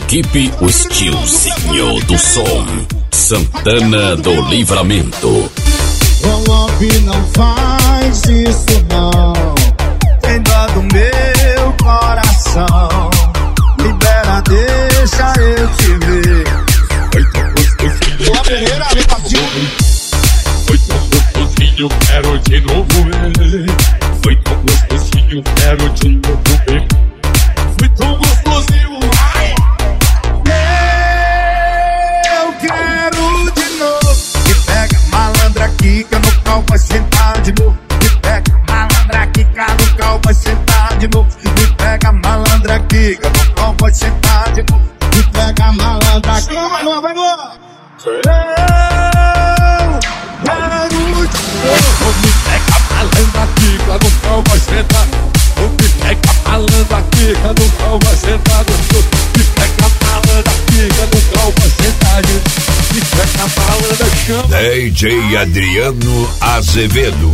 Equipe O Estilzinho do Som, Santana do Livramento. Golpe não faz isso não, tem dó do meu coração. Libera, deixa eu te ver. Foi tão gostosinho, A primeira vez partiu. foi tão gostosinho, quero de novo ver. Foi tão gostosinho, quero de novo ver. Foi tão gostosinho, ai. Eu quero de novo. Me pega malandra aqui, que no cal vai sentar de novo. Me pega malandra aqui, que no cal vai sentar de novo. Me pega malandra aqui, que no cal vai sentar de novo. Me pega malandra aqui. Vai, vai, vai, vai. Eu quero de novo. Me pega malandra aqui, que no cal vai sentar. Me pega malandra aqui, que no cal vai sentar. Me pega malandra aqui, que no cal vai sentar. Me pega malandra, chama. DJ Adriano Azevedo.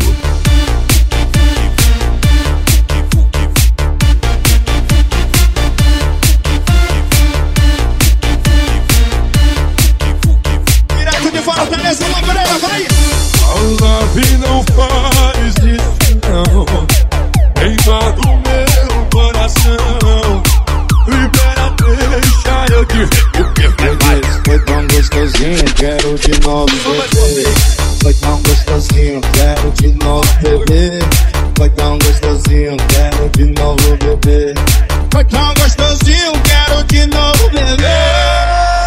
Direto de Fortaleza, uma Pereira, vai! Love não faz isso não, em todo o meu coração. Libera, deixa eu te ver. Foi tão gostosinho, quero de novo beber. Foi tão gostosinho, quero de novo beber. Foi tão gostosinho, quero de novo beber. Foi tão gostosinho, quero de novo beber.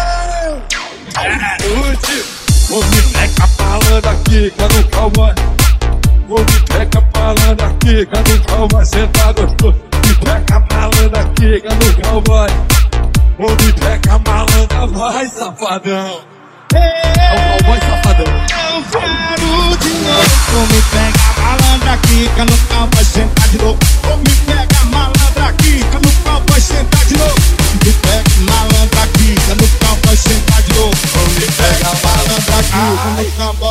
Vou me pega falando aqui, que no cal vai. Vou me pega falando aqui, que no cal vai sentar gostoso. Me pega falando aqui, que no cal vai. Vou me pega malandra, vai safadão. É o cowboy safadão. Eu quero de novo. Me pega malandra aqui, que no cal vai sentar de novo. Me pega malandra aqui, que no cal vai sentar de novo. Me pega malandra aqui, que no cal vai sentar de novo. Me pega malandra aqui, que no cal vai